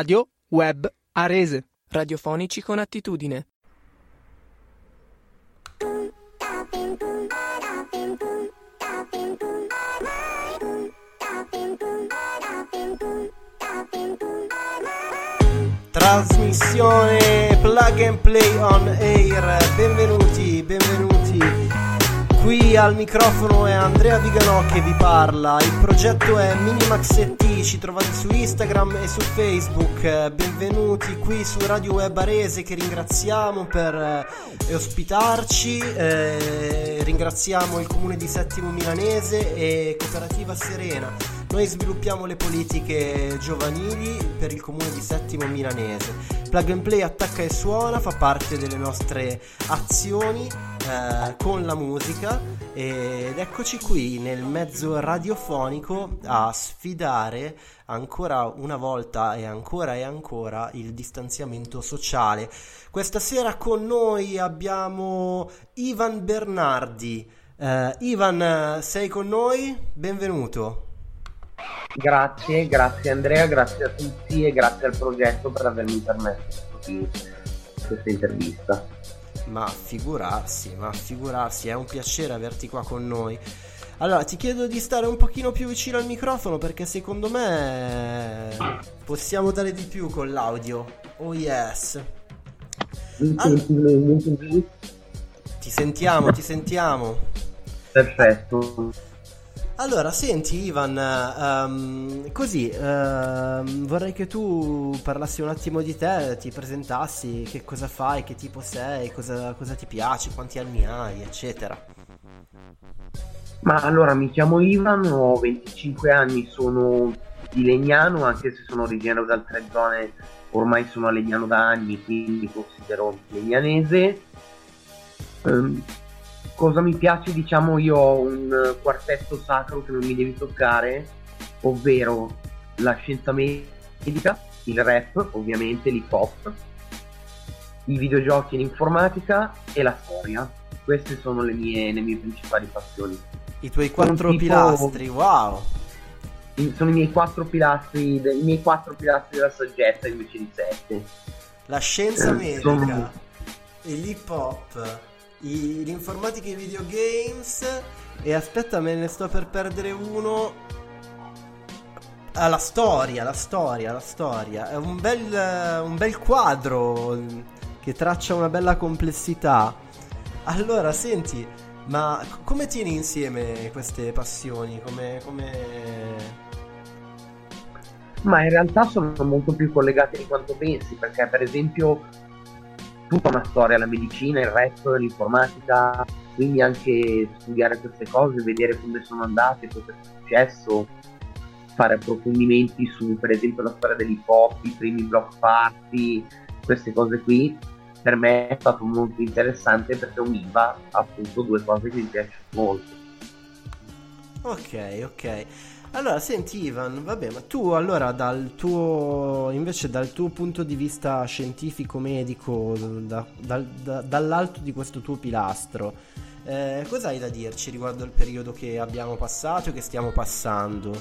Radio Web Arese. Radiofonici con attitudine. Trasmissione Plug and Play on Air. Benvenuti. Qui al microfono è Andrea Viganò che vi parla. Il progetto è Minimax.it, ci trovate su Instagram e su Facebook. Benvenuti qui su Radio Web Arese, che ringraziamo per ospitarci. Ringraziamo il Comune di Settimo Milanese e Cooperativa Serena. Noi sviluppiamo le politiche giovanili per il Comune di Settimo Milanese. Plug and Play attacca e suona, fa parte delle nostre azioni con la musica, ed eccoci qui nel mezzo radiofonico a sfidare ancora una volta e ancora il distanziamento sociale. Questa sera con noi abbiamo Ivan Bernardi. Ivan, sei con noi? Benvenuto. Grazie Andrea, grazie a tutti e grazie al progetto per avermi permesso questa intervista. Ma figurarsi, è un piacere averti qua con noi. Allora, ti chiedo di stare un pochino più vicino al microfono, perché secondo me possiamo dare di più con l'audio. Oh yes. Ti sentiamo. Perfetto. Allora, senti Ivan, vorrei che tu parlassi un attimo di te, ti presentassi, che cosa fai, che tipo sei, cosa ti piace, quanti anni hai, eccetera. Ma allora, mi chiamo Ivan, ho 25 anni, sono di Legnano, anche se sono originario da altre zone, ormai sono a Legnano da anni, quindi mi considero legnanese. Cosa mi piace? Diciamo, io ho un quartetto sacro che non mi devi toccare, ovvero la scienza medica, il rap, ovviamente, l'hip hop, i videogiochi e l'informatica e la storia. Queste sono le mie principali passioni. I tuoi quattro pilastri, wow! Sono i miei quattro pilastri della saggezza invece di 7. La scienza medica, l'hip hop, l'informatica e i videogames, e aspetta, me ne sto per perdere uno. La storia è un bel quadro che traccia una bella complessità. Allora, senti, ma come tieni insieme queste passioni? Ma in realtà sono molto più collegate di quanto pensi, perché per esempio tutta una storia, la medicina, il rap, l'informatica, quindi anche studiare queste cose, vedere come sono andate, cosa è successo, fare approfondimenti su per esempio la storia dell'hip hop, i primi block party, queste cose qui, per me è stato molto interessante perché univa appunto due cose che mi piacciono molto. Ok. Allora, senti Ivan, vabbè, ma tu allora dal tuo punto di vista scientifico medico, dall'alto di questo tuo pilastro, cosa hai da dirci riguardo il periodo che abbiamo passato e che stiamo passando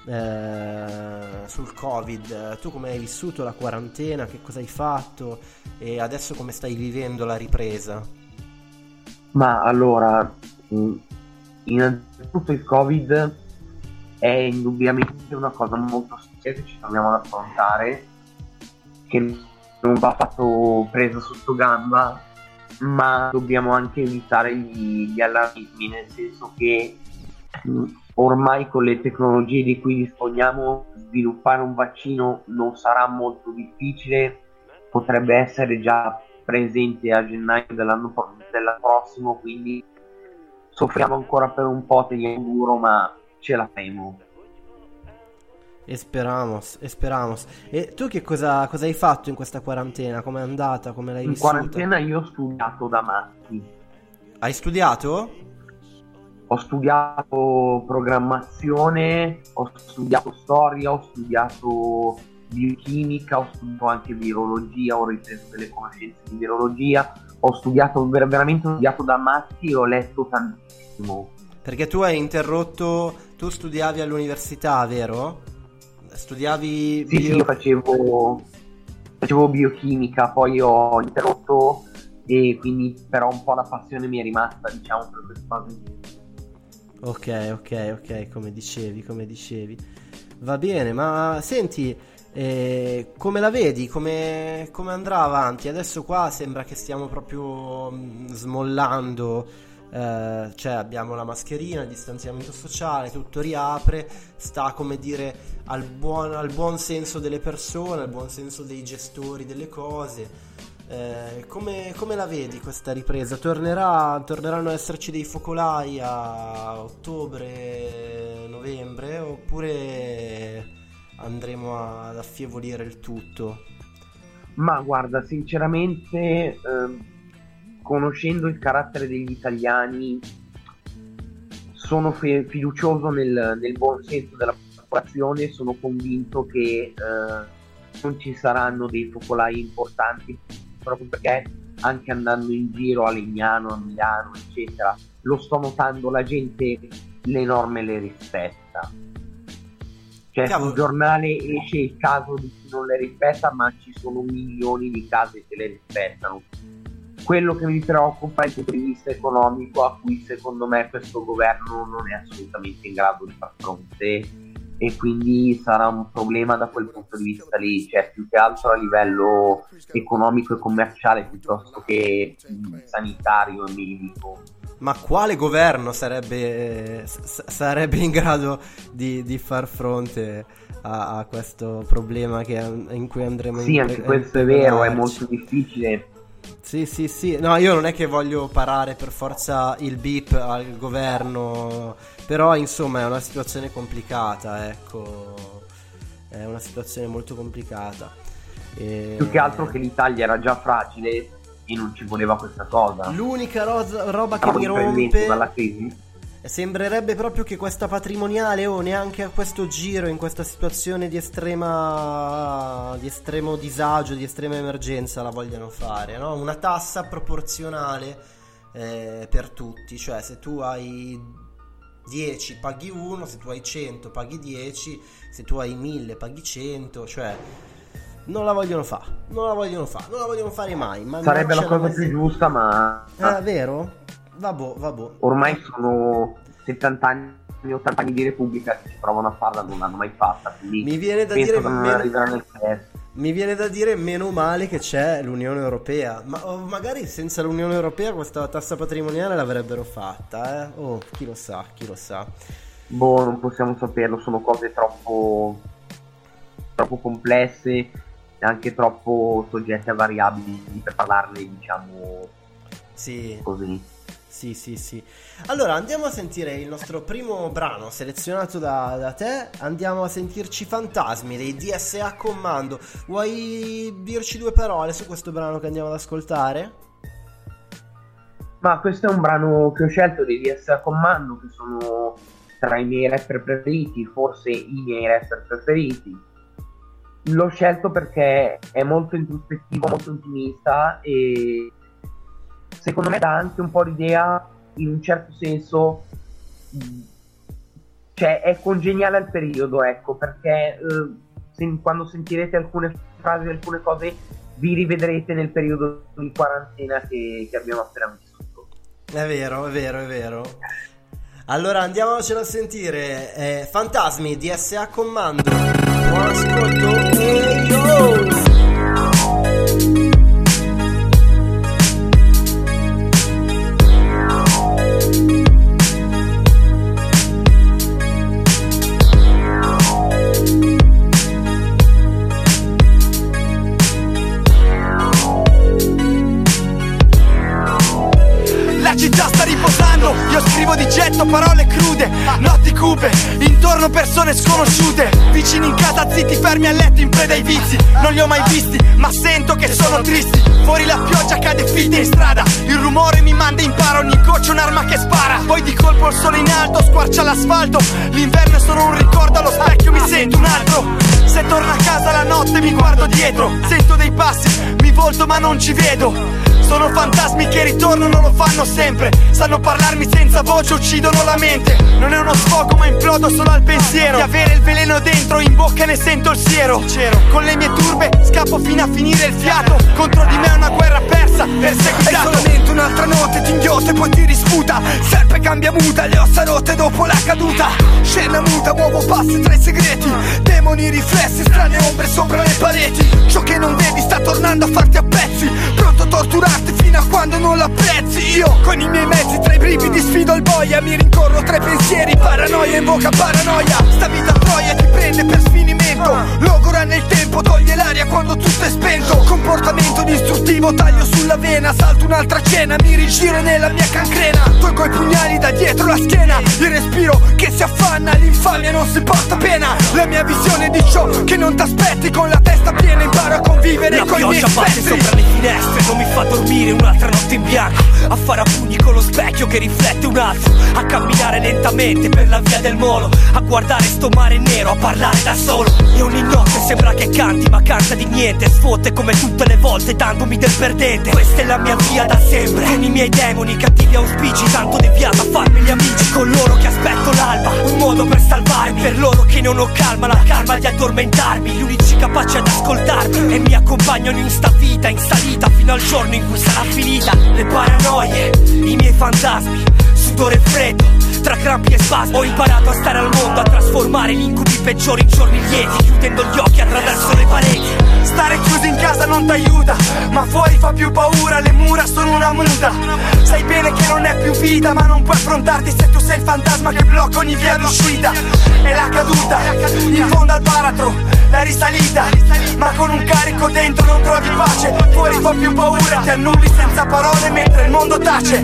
sul Covid? Tu come hai vissuto la quarantena, che cosa hai fatto e adesso come stai vivendo la ripresa? Ma allora, innanzitutto il Covid è indubbiamente una cosa molto seria che ci troviamo ad affrontare, che non va fatto presa sotto gamba, ma dobbiamo anche evitare gli allarmismi, nel senso che ormai con le tecnologie di cui disponiamo sviluppare un vaccino non sarà molto difficile, potrebbe essere già presente a gennaio dell'anno prossimo, quindi soffriamo ancora per un po', teniamo duro, ma ce la faremo. Esperamos. E tu che cosa hai fatto in questa quarantena? Com'è andata? Come l'hai vissuta? In quarantena io ho studiato da matti. Hai studiato? Ho studiato programmazione, ho studiato storia, ho studiato biochimica, ho studiato anche virologia, ho ripreso delle conoscenze di virologia, ho studiato veramente da matti e ho letto tantissimo. Perché tu hai interrotto, tu studiavi all'università, vero? Studiavi Sì, io facevo biochimica, poi ho interrotto e quindi però un po' la passione mi è rimasta, diciamo, per queste cose. Ok, come dicevi. Va bene, ma senti, come la vedi? Come andrà avanti? Adesso qua sembra che stiamo proprio smollando. Cioè abbiamo la mascherina, il distanziamento sociale, tutto riapre, sta, come dire, al buon senso delle persone, al buon senso dei gestori delle cose. Come la vedi questa ripresa? Torneranno ad esserci dei focolai a ottobre, novembre, oppure andremo ad affievolire il tutto? Ma guarda, sinceramente, conoscendo il carattere degli italiani, sono fiducioso nel buon senso della popolazione. Sono convinto che non ci saranno dei focolai importanti, proprio perché anche andando in giro a Legnano, a Milano, eccetera, lo sto notando, la gente le norme le rispetta. Cioè, sul giornale esce il caso di chi non le rispetta, ma ci sono milioni di casi che le rispettano. Quello che mi preoccupa è il punto di vista economico, a cui secondo me questo governo non è assolutamente in grado di far fronte, e quindi sarà un problema da quel punto di vista lì, cioè più che altro a livello economico e commerciale piuttosto che sanitario e medico. Ma quale governo sarebbe in grado di far fronte a questo problema in cui andremo Sì, anche questo è vero, è molto difficile. Sì, no, io non è che voglio parare per forza il beep al governo, però insomma è una situazione complicata, ecco, è una situazione molto complicata. Più che altro che l'Italia era già fragile e non ci voleva questa cosa. L'unica roba che mi rompe dalla crisi. Sembrerebbe proprio che questa patrimoniale neanche a questo giro, in questa situazione di estremo disagio, di estrema emergenza la vogliano fare, no? Una tassa proporzionale per tutti, cioè se tu hai 10 paghi 1, se tu hai 100 paghi 10, se tu hai 1000 paghi 100, cioè non la vogliono fare mai. Ma sarebbe la cosa più giusta, ma è vero? Vabbè. Ormai sono 70 anni, 80 anni di Repubblica che si provano a farla, non l'hanno mai fatta. Mi viene da dire meno male che c'è l'Unione Europea, ma magari senza l'Unione Europea questa tassa patrimoniale l'avrebbero fatta, chi lo sa. Boh, non possiamo saperlo, sono cose troppo complesse e anche troppo soggette a variabili per parlarne, diciamo, sì, così. Sì. Allora andiamo a sentire il nostro primo brano selezionato da te. Andiamo a sentirci Fantasmi dei DSA Commando. Vuoi dirci due parole su questo brano che andiamo ad ascoltare? Ma questo è un brano che ho scelto dei DSA Commando, che sono tra i miei rapper preferiti, forse i miei rapper preferiti. L'ho scelto perché è molto introspettivo, molto intimista e secondo me dà anche un po' l'idea, in un certo senso, cioè è congeniale al periodo, ecco, perché quando sentirete alcune frasi, alcune cose, vi rivedrete nel periodo di quarantena che abbiamo appena vissuto. È vero. Allora andiamocelo a sentire. Fantasmi DSA Commando. Buon ascolto. Yo! Io scrivo di getto parole crude, notti cupe, intorno persone sconosciute, vicini in casa zitti, fermi a letto in preda ai vizi. Non li ho mai visti, ma sento che sono tristi. Fuori la pioggia cade fitte in strada, il rumore mi manda in paro, ogni goccia un'arma che spara. Poi di colpo il sole in alto squarcia l'asfalto, l'inverno è solo un ricordo, allo specchio mi sento un altro. Se torno a casa la notte mi guardo dietro, sento dei passi, mi volto ma non ci vedo. Sono fantasmi che ritornano, lo fanno sempre. Sanno parlarmi senza voce, uccidono la mente. Non è uno sfogo ma implodo solo al pensiero di avere il veleno dentro, in bocca ne sento il siero. Con le mie turbe scappo fino a finire il fiato. Contro di me è una guerra persa, perseguitato. È solamente un'altra notte di inghiotte poi ti risputa. Serpe cambia muta, le ossa rotte dopo la caduta. Scena muta, muovo passi tra i segreti. Demoni riflessi, strane ombre sopra le pareti. Ciò che non vedi sta tornando a farti a pezzi. Pronto a torturarti fino a quando non l'apprezzi. Io con i miei mezzi tra i brividi sfido il boia. Mi rincorro tra i pensieri, paranoia invoca paranoia. Sta vita troia ti prende per sfinimento. Logora nel tempo, toglie l'aria quando tutto è spento. Comportamento distruttivo, taglio sulla vena. Salto un'altra cena, mi rigiro nella mia cancrena. Tolgo i pugnali da dietro la schiena. Il respiro che si affanna, l'infamia non si porta pena. La mia visione di ciò che non t'aspetti. Con la testa piena imparo a convivere con i miei spettri. La pioggia batte sopra le finestre, non mi fa dormire un'altra notte in bianco. A fare a pugni con lo specchio che riflette un altro. A camminare lentamente per la via del molo. A guardare sto mare nero, a parlare da solo. E ogni notte sembra che canti ma canta di niente. Sfotte come tutte le volte dandomi del perdente. Questa è la mia via da sempre. Con i miei demoni, cattivi auspici, tanto deviato a farmi gli amici. E con loro che aspetto l'alba, un modo per salvarmi. Per loro che non ho calma, la calma di addormentarmi. Gli unici capaci ad ascoltarmi e mi accompagnano in sta vita, in salita fino al giorno in cui sarà finita. Le paranoie, i miei fantasmi, sudore e freddo, tra crampi e spasmi. Ho imparato a stare al mondo, a trasformare gli incubi peggiori in giorni lieti, chiudendo gli occhi attraverso le pareti. Stare chiuso in casa non t'aiuta, ma fuori fa più paura, le mura sono una muta. Sai bene che non è più vita, ma non puoi affrontarti se tu sei il fantasma che blocca ogni via d'uscita. È la caduta, in fondo al baratro, la risalita, ma con un carico dentro non trovi pace. Fuori fa più paura, ti annulli senza parole mentre il mondo tace.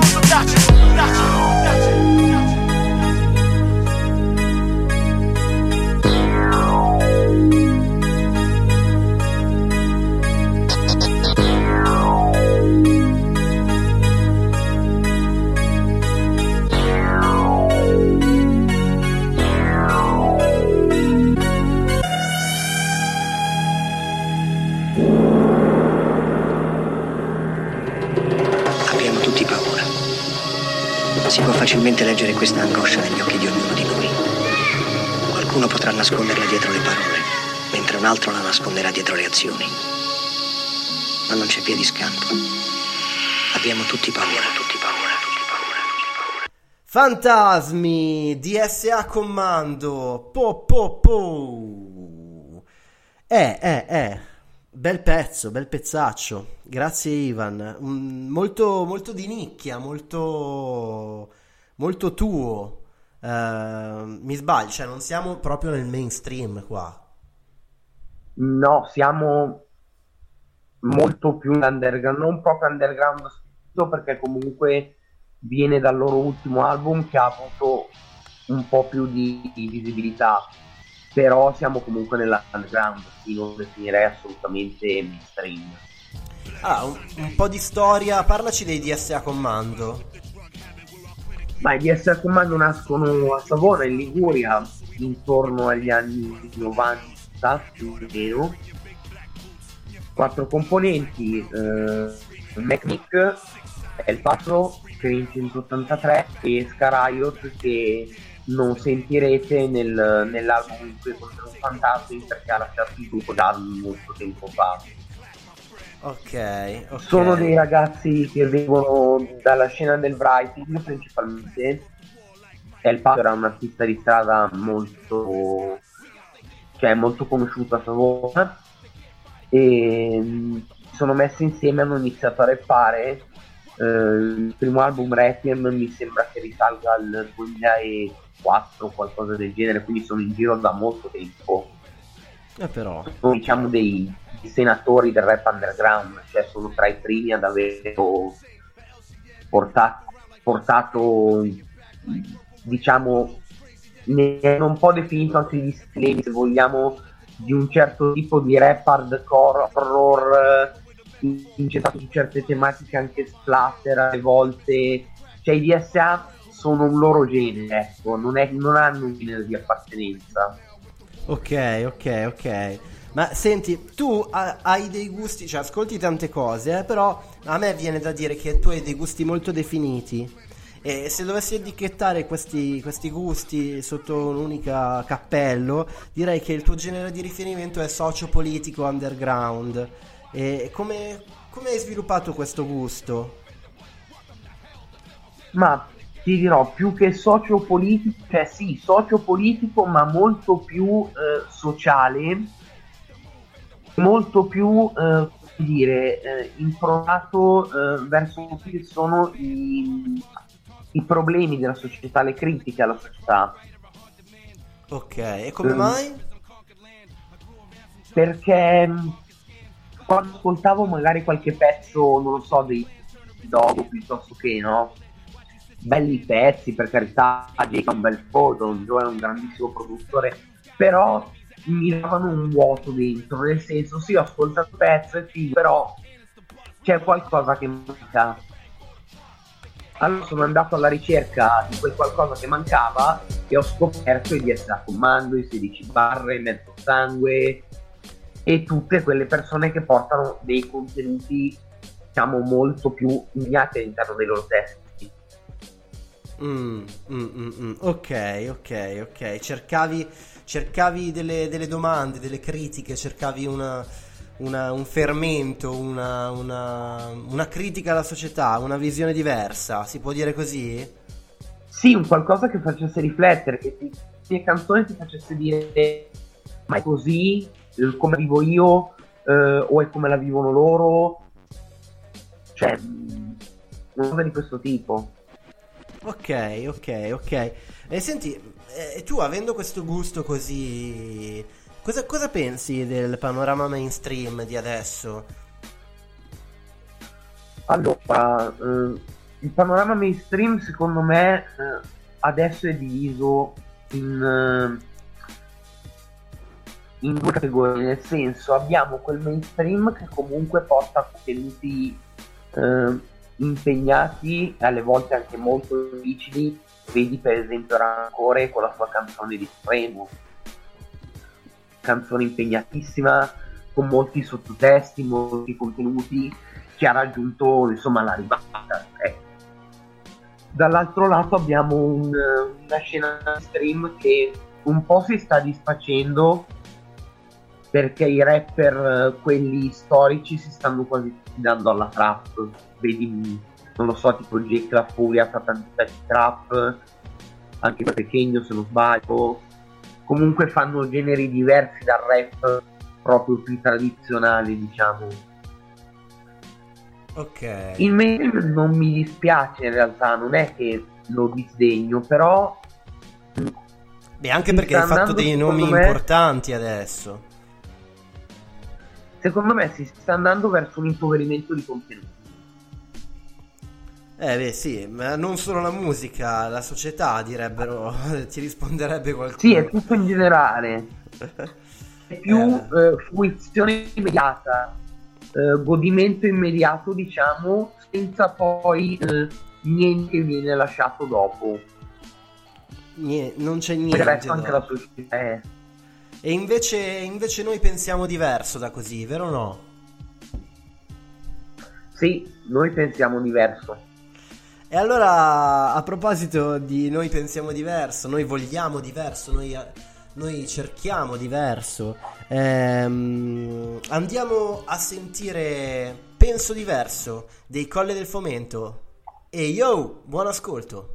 Si può facilmente leggere questa angoscia negli occhi di ognuno di noi. Qualcuno potrà nasconderla dietro le parole, mentre un altro la nasconderà dietro le azioni. Ma non c'è via di scampo. Abbiamo tutti paura, tutti paura, tutti paura, tutti paura. Fantasmi, DSA Commando, bel pezzo, bel pezzaccio. Grazie Ivan. Molto, molto di nicchia, molto, molto tuo. Mi sbaglio, cioè non siamo proprio nel mainstream qua. No, siamo molto più underground, non proprio underground perché comunque viene dal loro ultimo album che ha avuto un po' più di visibilità. Però siamo comunque nell'underground, quindi non definirei assolutamente mainstream. Un po' di storia, parlaci dei DSA Commando. Ma i DSA Commando nascono a Savona, in Liguria, intorno agli anni 90 più o meno. 4 componenti, Mechnic, El Patro, Train 183 e Scaraiot, che non sentirete nell'album in cui sono fantasmi perché ha lasciato il gruppo da molto tempo fa. Ok. Sono dei ragazzi che vengono dalla scena del writing principalmente. El Pato era un artista di strada molto conosciuto a Savona e sono messi insieme, hanno iniziato a rappare. Il primo album Requiem mi sembra che risalga al 2004, qualcosa del genere, quindi sono in giro da molto tempo. Però sono, diciamo, dei senatori del rap underground, cioè sono tra i primi ad aver portato, diciamo, ne hanno un po' definito anche gli stilemi, se vogliamo, di un certo tipo di rap hardcore, horror, incentrato su certe tematiche anche splatter alle volte. Cioè i DSA sono un loro genere, ecco, non hanno un genere di appartenenza. Ok. Ma senti, tu hai dei gusti, cioè ascolti tante cose, però a me viene da dire che tu hai dei gusti molto definiti. E se dovessi etichettare questi gusti sotto un'unica cappello, direi che il tuo genere di riferimento è socio-politico underground. E come hai sviluppato questo gusto? Ma ti dirò, più che sociopolitico, cioè sì, sociopolitico, ma molto più sociale, molto più, come dire, improntato verso quelli che sono i problemi della società, le critiche alla società. Ok, e come mai? Perché quando ascoltavo magari qualche pezzo, non lo so, dei Dogo piuttosto che, no? Belli pezzi, per carità, Jake è un bel foto, Joe è un grandissimo produttore, però mi davano un vuoto dentro, nel senso, sì, ho ascoltato il pezzo e figo, però c'è qualcosa che manca. Allora sono andato alla ricerca di quel qualcosa che mancava e ho scoperto di essere a comando, i 16 barre, mezzo sangue e tutte quelle persone che portano dei contenuti, diciamo, molto più impegnati all'interno dei loro testi. Ok. Cercavi delle domande, delle critiche, cercavi un fermento, una critica alla società, una visione diversa, si può dire così? Sì, un qualcosa che facesse riflettere, che le mie canzoni ti facesse dire ma è così, come vivo io, o è come la vivono loro, cioè una cosa di questo tipo. Ok. E senti, tu avendo questo gusto così, cosa pensi del panorama mainstream di adesso? Allora, il panorama mainstream secondo me adesso è diviso in due categorie, nel senso abbiamo quel mainstream che comunque porta contenuti impegnati e alle volte anche molto difficili, vedi per esempio Rancore con la sua canzone di Supremo, canzone impegnatissima con molti sottotesti, molti contenuti, che ha raggiunto insomma la ribalta. Dall'altro lato abbiamo una scena stream che un po' si sta disfacendo perché i rapper, quelli storici, si stanno quasi dando alla trap. Vedi, non lo so, tipo Jake La Furia fa tanti pezzi trap, anche Pechegno se non sbaglio. Comunque fanno generi diversi dal rap proprio più tradizionali, diciamo. Ok. Il mainstream non mi dispiace in realtà, non è che lo disdegno, però beh, anche perché hai fatto dei nomi importanti adesso. Secondo me si sta andando verso un impoverimento di contenuti. Beh sì, ma non solo la musica, la società direbbero, ti risponderebbe qualcuno. Sì, è tutto in generale. È più fruizione immediata, godimento immediato, diciamo, senza poi niente che viene lasciato dopo. Non c'è niente. Anche la società. E invece noi pensiamo diverso da così, vero o no? Sì, noi pensiamo diverso. E allora, a proposito di noi pensiamo diverso, noi vogliamo diverso, noi cerchiamo diverso, andiamo a sentire Penso diverso dei Colle del Fomento. E yo, buon ascolto.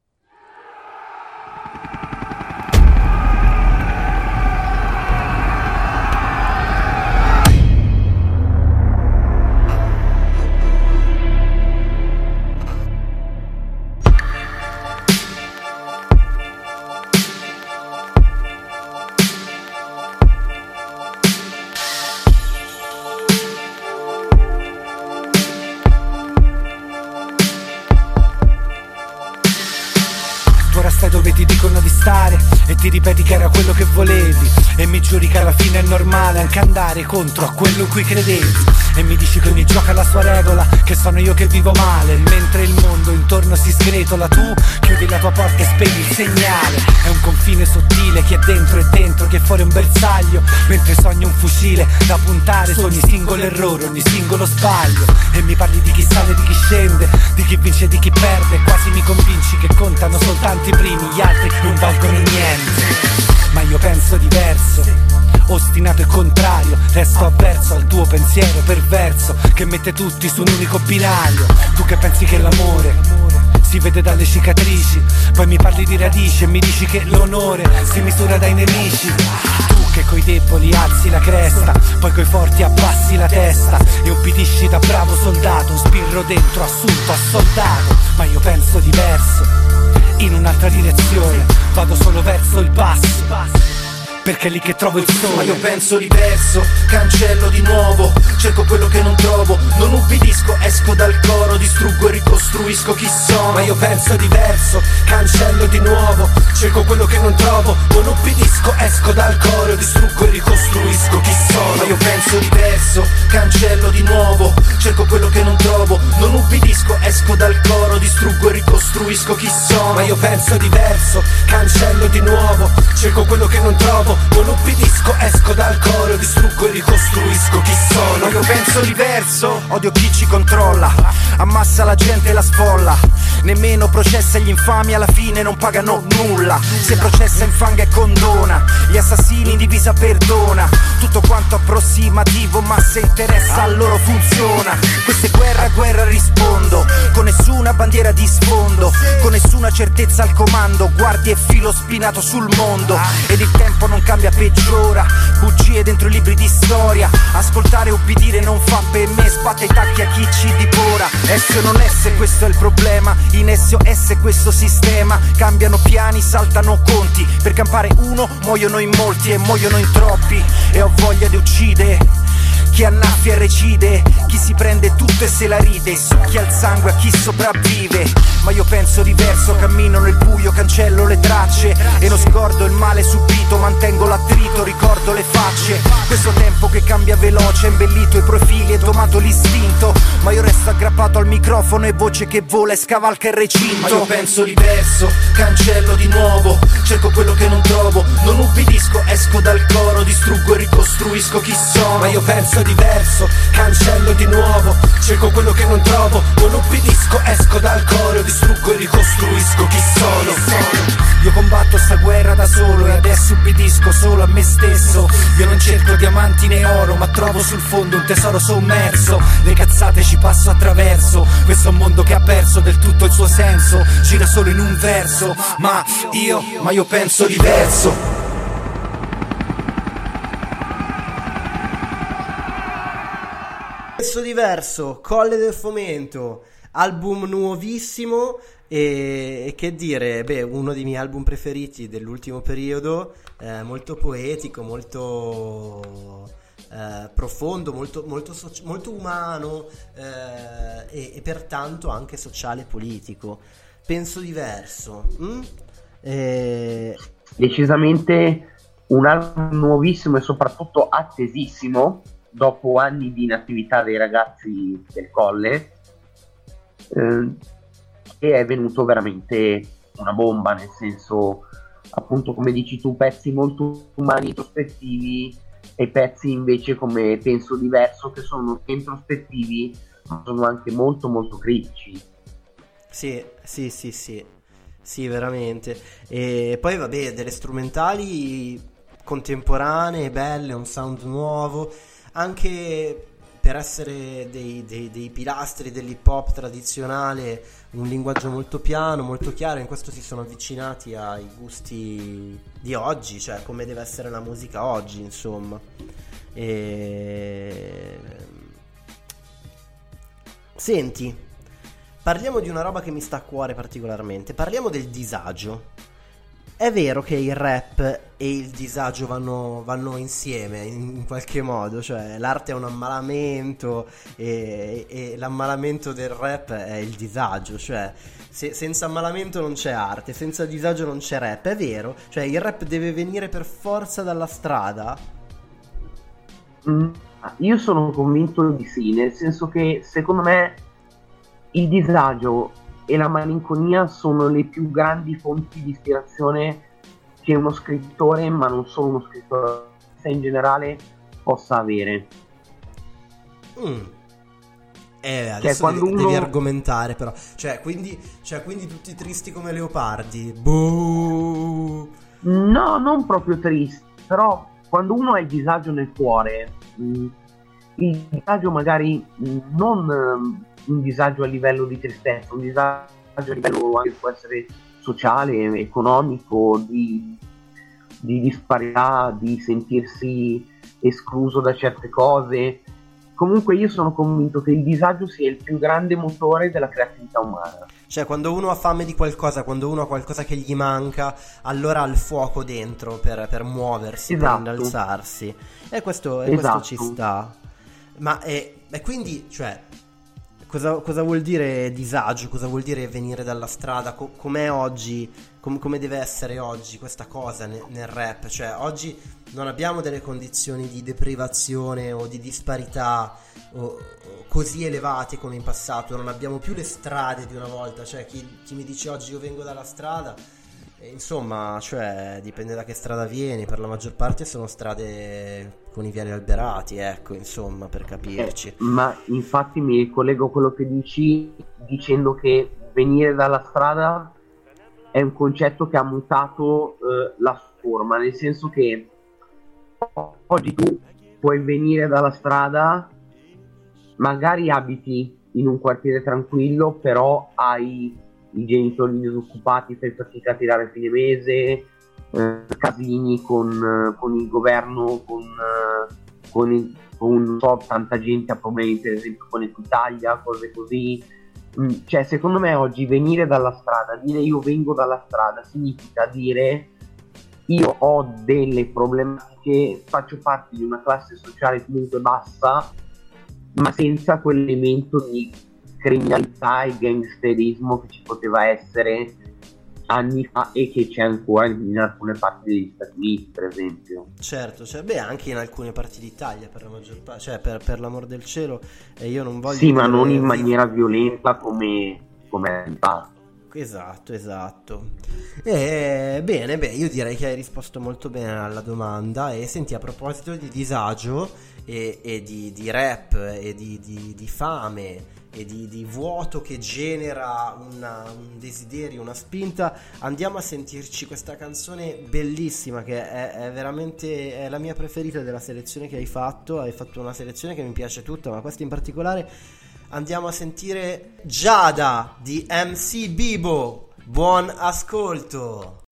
stai dove ti dicono di stare e ti ripeti che era quello che volevi, e mi giuri che alla fine è normale anche andare contro a quello in cui credevi, e mi dici che ogni gioco ha la sua regola, che sono io che vivo male mentre il mondo intorno si sgretola. Tu chiudi la tua porta e spegni il segnale, è un confine sottile, chi è dentro, chi è fuori è un bersaglio, mentre sogni un fucile da puntare su ogni singolo errore, ogni singolo sbaglio, e mi parli di chi sale, di chi scende, di chi vince e di chi perde, quasi mi convinci che contano soltanto i primi, gli altri non valgono niente. Ma io penso diverso, ostinato e contrario, resto avverso al tuo pensiero perverso che mette tutti su un unico binario. Tu che pensi che l'amore si vede dalle cicatrici, poi mi parli di radici e mi dici che l'onore si misura dai nemici. Tu che coi deboli alzi la cresta, poi coi forti abbassi la testa e obbedisci da bravo soldato, spirro dentro assunto a soldato. Ma io penso diverso, in un'altra direzione, vado solo verso il basso, perché è lì che trovo il sole. Ma io penso diverso, cancello di nuovo, cerco quello che non trovo, non ubbidisco, esco dal coro, distruggo e ricostruisco chi sono. Ma io penso diverso, cancello di nuovo, cerco quello che non trovo, non ubbidisco, esco dal coro, distruggo e ricostruisco chi sono. Ma io penso diverso, cancello di nuovo, cerco quello che non trovo, non ubbidisco, esco dal coro, distruggo e ricostruisco chi sono. Ma io penso diverso, cancello di nuovo, cerco quello che non trovo, non ubbidisco, esco dal coro, distruggo e ricostruisco chi sono. Ma io penso diverso, odio chi ci controlla, ammassa la gente e la sfolla, nemmeno processa gli infami, alla fine non pagano nulla. Se processa infanga e condona, gli assassini in divisa perdona, tutto quanto approssimativo, ma se interessa a loro funziona. Questa è guerra, guerra rispondo, con nessuna bandiera di sfondo, con nessuna certezza al comando, guardie e filo spinato sul mondo, ed il tempo non cambia, peggiora, bugie dentro i libri di storia, ascoltare e ubbidire non fa per me, sbatte i tacchi a chi ci divora. S o non S, questo è il problema, in SOS questo sistema, cambiano piani, saltano conti, per campare uno muoiono in molti e muoiono in troppi, e ho voglia di uccidere chi annaffia e recide, chi si prende tutto e se la ride, succhia il sangue a chi sopravvive. Ma io penso diverso, cammino nel buio, cancello le tracce e non scordo il male subito, mantengo l'attrito, ricordo le facce. Questo tempo che cambia veloce, ha imbellito i profili e domato l'istinto, ma io resto aggrappato al microfono e voce che vola e scavalca il recinto. Ma io penso diverso, cancello di nuovo, cerco quello che non trovo, non ubbidisco, esco dal coro, distruggo e ricostruisco chi sono. Ma io penso diverso, cancello di nuovo, cerco quello che non trovo, non ubbidisco, esco dal coro, distruggo e ricostruisco chi sono. Io combatto sta guerra da solo e adesso ubbidisco solo a me stesso. Io non cerco diamanti né oro, ma trovo sul fondo un tesoro sommerso. Le cazzate ci passo attraverso, questo è un mondo che ha perso del tutto il suo senso, gira solo in un verso. Ma io penso diverso. Penso diverso, Colle del Fomento, album nuovissimo e che dire, beh, uno dei miei album preferiti dell'ultimo periodo, molto poetico, molto profondo, molto umano e pertanto anche sociale e politico. Penso diverso. Decisamente un album nuovissimo e soprattutto attesissimo dopo anni di inattività dei ragazzi del Colle, e è venuto veramente una bomba, nel senso, appunto, come dici tu, pezzi molto umani, introspettivi, e pezzi invece come Penso diverso, che sono introspettivi ma sono anche molto molto critici. Sì, veramente. E poi vabbè, delle strumentali contemporanee, belle, un sound nuovo, anche per essere dei pilastri dell'hip hop tradizionale, un linguaggio molto piano, molto chiaro. In questo si sono avvicinati ai gusti di oggi, cioè come deve essere la musica oggi, insomma. Senti, parliamo di una roba che mi sta a cuore particolarmente, parliamo del disagio. è vero che il rap e il disagio vanno insieme in qualche modo, cioè l'arte è un ammalamento e l'ammalamento del rap è il disagio, cioè senza ammalamento non c'è arte, senza disagio non c'è rap, è vero? Cioè il rap deve venire per forza dalla strada? Io sono convinto di sì, nel senso che secondo me il disagio e la malinconia sono le più grandi fonti di ispirazione che uno scrittore, ma non solo uno scrittore, in generale, possa avere. Adesso devi argomentare però. Cioè quindi tutti tristi come leopardi. Boh. No, non proprio tristi, però quando uno ha il disagio nel cuore, il disagio magari non un disagio a livello di tristezza, un disagio a livello anche può essere sociale, economico, di disparità, di sentirsi escluso da certe cose. Comunque io sono convinto che il disagio sia il più grande motore della creatività umana. Cioè quando uno ha fame di qualcosa, quando uno ha qualcosa che gli manca, allora ha il fuoco dentro per muoversi, esatto, per innalzarsi. E questo ci sta. Ma quindi, cioè, cosa vuol dire disagio? Cosa vuol dire venire dalla strada? Com'è oggi? Come deve essere oggi questa cosa nel rap? Cioè oggi non abbiamo delle condizioni di deprivazione o di disparità così elevate come in passato, non abbiamo più le strade di una volta. Cioè chi mi dice oggi io vengo dalla strada, insomma, cioè dipende da che strada vieni, per la maggior parte sono strade con i viali alberati, ecco, insomma, per capirci. Ma infatti mi ricollego a quello che dici dicendo che venire dalla strada è un concetto che ha mutato la forma, nel senso che oggi tu puoi venire dalla strada, magari abiti in un quartiere tranquillo, però hai i genitori disoccupati, fai fatica a tirare a fine mese, casini con il governo, con tanta gente ha problemi per esempio con Equitalia, cose così. Cioè secondo me oggi venire dalla strada, dire io vengo dalla strada, significa dire io ho delle problematiche, faccio parte di una classe sociale comunque bassa, ma senza quell'elemento di criminalità e gangsterismo che ci poteva essere anni fa e che c'è ancora in alcune parti degli Stati Uniti, per esempio. Certo, cioè, anche in alcune parti d'Italia, per la maggior parte, cioè per l'amor del cielo, io non voglio. Sì, ma non in maniera violenta come è fatto. Esatto. Bene, io direi che hai risposto molto bene alla domanda. E senti, a proposito di disagio e di rap e di fame e di vuoto che genera un desiderio, una spinta, andiamo a sentirci questa canzone bellissima che è veramente la mia preferita della selezione che hai fatto. Hai fatto una selezione che mi piace tutta, ma questa in particolare. Andiamo a sentire Giada di MC Bibo. Buon ascolto.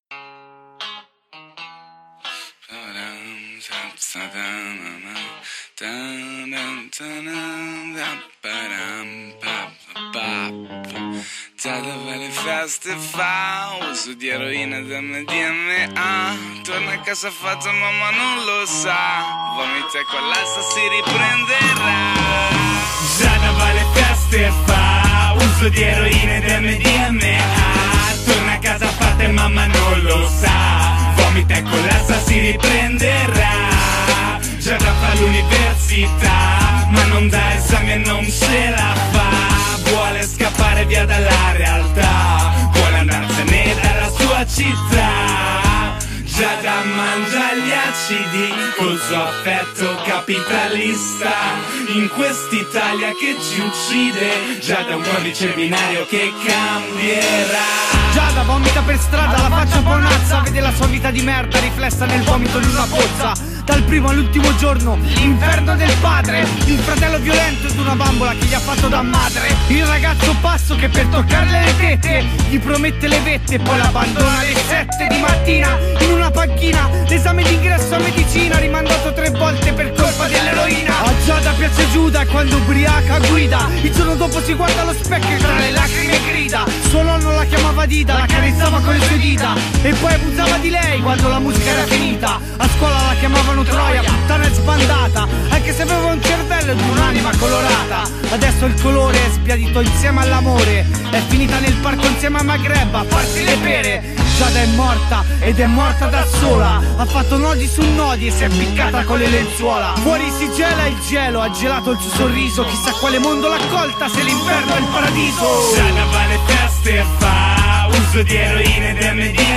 Giada va alle feste, fa uso di eroina da MDMA. Torna a casa fatta, mamma non lo sa. Vomita con l'assa, si riprenderà. Giada va alle feste e fa uso di eroina ed MDMA. Torna a casa fatta e mamma non lo sa. Vomita e collassa, si riprenderà. Giada fa l'università, ma non dà esami e non ce la fa. Vuole scappare via dalla realtà, vuole andarsene dalla sua città. Giada mangia gli acidi col suo affetto capitalista. In quest'Italia che ci uccide, Giada un codice binario che cambierà. Giada vomita per strada, la faccia un po' nazza, vede la sua vita di merda riflessa nel vomito di una pozza. Dal primo all'ultimo giorno, l'inferno del padre, il fratello violento ed una bambola che gli ha fatto da madre. Il ragazzo pazzo che per toccarle le tette gli promette le vette, poi l'abbandona alle 7 di mattina in una panchina. L'esame d'ingresso a medicina rimandato 3 volte per colpa dell'eroina. A Giada piace Giuda e quando ubriaca guida. Il giorno dopo dopo si guarda allo specchio e tra le lacrime grida. Suo nonno la chiamava Dida, la carezzava con le sue dita e poi abusava di lei quando la musica era finita. A scuola la chiamavano Troia, puttana e sbandata, anche se aveva un cervello ed un'anima colorata. Adesso il colore è sbiadito insieme all'amore, è finita nel parco insieme a Maghreb a farsi le pere. Giada è morta ed è morta da sola, ha fatto nodi su nodi e si è piccata con le lenzuola. Fuori si gela il gelo, ha gelato il suo sorriso, chissà quale mondo l'ha colta, se l'inferno è il paradiso. Giada va alle feste e fa uso di eroina ed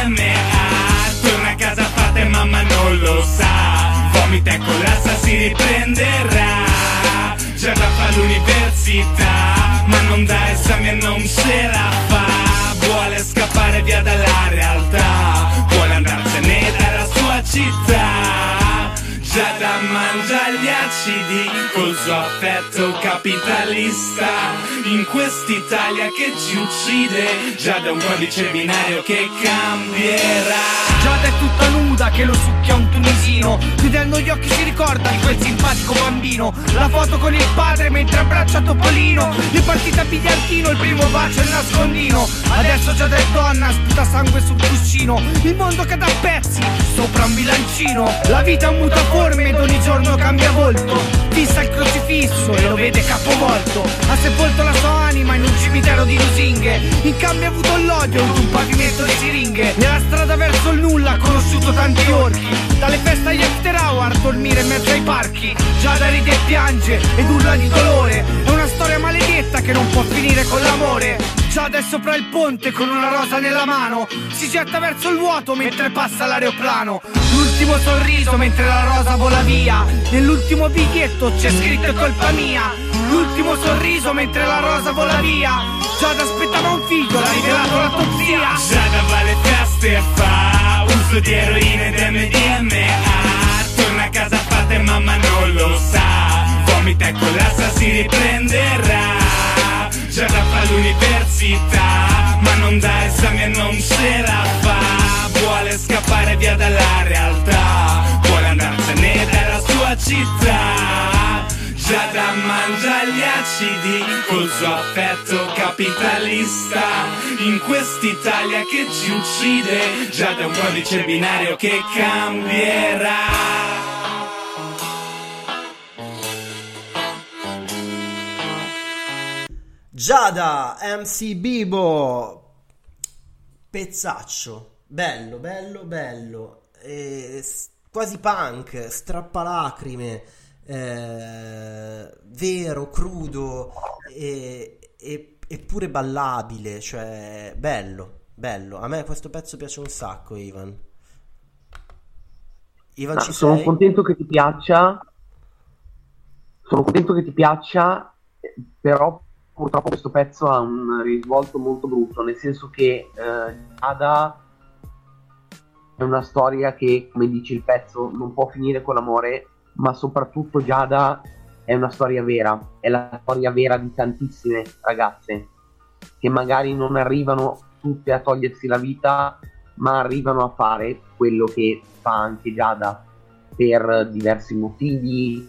MDMA, torna a casa fatta e mamma non lo sa, vomita e collassa, si riprenderà. Giada fa l'università, ma non dà esami e non ce la fa. Vuole scappare via dalla realtà, vuole andarsene dalla sua città. Giada mangia gli acidi col suo affetto capitalista. In quest'Italia che ci uccide, Giada è un codice binario che cambierà. Giada è tutta nuda che lo succhia un tunisino, chiudendo gli occhi si ricorda di quel simpatico bambino. La foto con il padre mentre abbraccia Topolino, le partite a biliardino, il primo bacio e il nascondino. Adesso Giada è donna, sputa sangue sul cuscino, il mondo cade a pezzi sopra un bilancino. La vita è un mutaforme ed ogni giorno cambia volto, fissa il crocifisso e lo vede capovolto. Ha sepolto la sua anima in un cimitero di lusinghe, in cambio ha avuto l'odio di un pavimento di siringhe. Nella strada verso il nulla ha conosciuto tanti orchi, dalle feste agli after hour a dormire in mezzo ai parchi. Giada ride e piange ed urla di dolore, è una storia maledetta che non può finire con l'amore. Giada è sopra il ponte con una rosa nella mano, si getta verso il vuoto mentre passa l'aeroplano. L'ultimo sorriso mentre la rosa vola via, nell'ultimo biglietto c'è scritto è colpa mia. L'ultimo sorriso mentre la rosa vola via, Giada aspettava un figlio, l'ha rivelato la tua zia. Giada va alle feste e fa uso di eroina ed MDMA, torna a casa fatta e mamma non lo sa, vomita e collassa, si riprenderà. Giada fa l'università, ma non dà esami e non ce la fa. Vuole scappare via dalla realtà, vuole andarsene dalla sua città. Giada mangia gli acidi col suo affetto capitalista. In quest'Italia che ci uccide, Giada è un codice binario che cambierà. Giada, MC Bibo, pezzaccio, bello, bello, bello, quasi punk, strappalacrime, vero, crudo, eppure ballabile, cioè bello, bello. A me questo pezzo piace un sacco, Ivan. Ivan, ci sono sei? contento che ti piaccia, però purtroppo questo pezzo ha un risvolto molto brutto, nel senso che Giada è una storia che, come dice il pezzo, non può finire con l'amore, ma soprattutto Giada è una storia vera, è la storia vera di tantissime ragazze che magari non arrivano tutte a togliersi la vita, ma arrivano a fare quello che fa anche Giada per diversi motivi,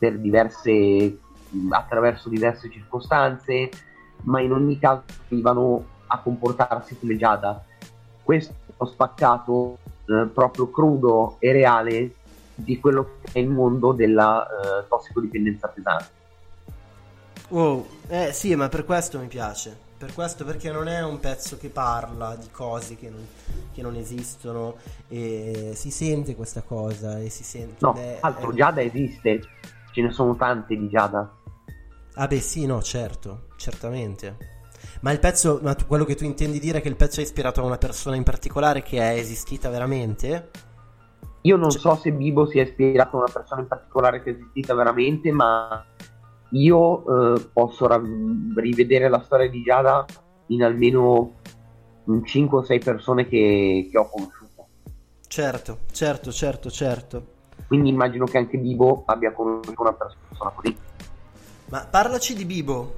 attraverso diverse circostanze, ma in ogni caso arrivano a comportarsi come Giada. Questo è uno spaccato proprio crudo e reale di quello che è il mondo della tossicodipendenza pesante. Wow, sì, ma per questo mi piace. Per questo, perché non è un pezzo che parla di cose che non esistono, e si sente questa cosa e si sente. No, altro, Giada esiste, ce ne sono tante di Giada. Ah beh sì, no, certo, certamente. Ma il pezzo, quello che tu intendi dire è che il pezzo è ispirato a una persona in particolare che è esistita veramente? Io non so se Bibo sia ispirato a una persona in particolare che è esistita veramente, ma io posso rivedere la storia di Giada in almeno 5 o 6 persone che ho conosciuto. Certo. Quindi immagino che anche Bibo abbia conosciuto una persona così. Ma parlaci di Bibo.